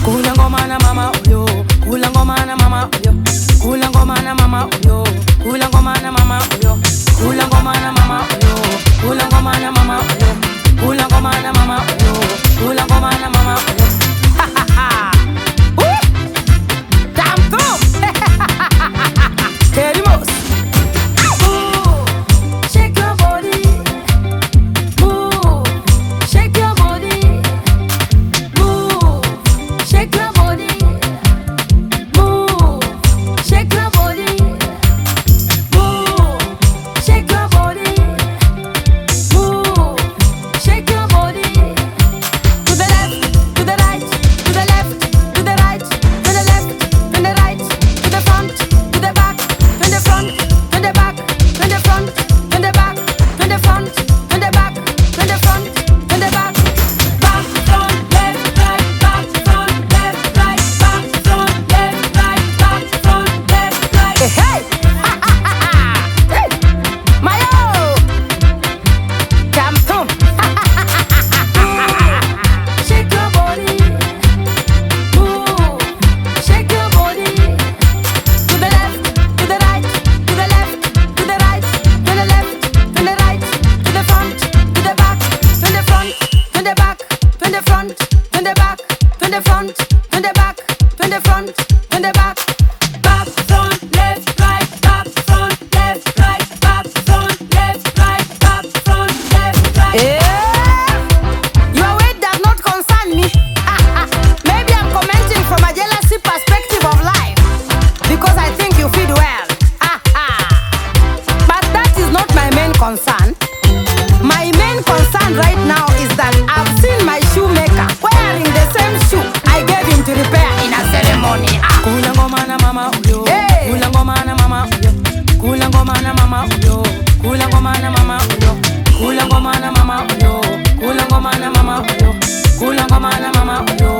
Kula ngoma na mama uyo, kula ngoma na mama uyo, kula ngoma na mama uyo, kula ngoma na mama uyo, kula ngoma na mama uyo, kula ngoma na mama uyo, kula ngoma na mama uyo, kula ngoma na mama uyo. Ha ha ha. Damn boom. Terimos. Shake your body. Move. Shake your body. Move. Shake your body. Move. Shake your body. Move. Shake your body. Move. Shake your body. To the left, to the right, to the left, to the right, to the left, to the right, to the front, to the back, to the front, to the back, to the front, to the back, to the front, to the back, to the front, to the back. Back, front, left, right, back, front, left, right, back, front, left, right, back, front, left, right. Hey, hey! Hey! Mayo! Campum! Shake your body. Move. Shake your body. To the left, to the right, to the left, to the right, to the left, to the right, to the front, to the back, to the front, to the back, to the front, to the back, to the front, to the back, to the front, to the back. Back, front, left, right, back, front, left, right, back, front, left, right, back, front, left, right. Your weight does not concern me. Maybe I'm commenting from a jealousy perspective of life because I think you feed well. But that is not my main concern. My main concern right now is that I've seen my shoemaker wearing the same shoe I gave him to repair in a ceremony. Kula ngoma na mama uyo, kula ngoma na mama uyo, kula ngoma na mama uyo, kula ngoma na mama uyo, kula ngoma na mama uyo, kula ngoma na mama uyo, kula ngoma na mama uyo.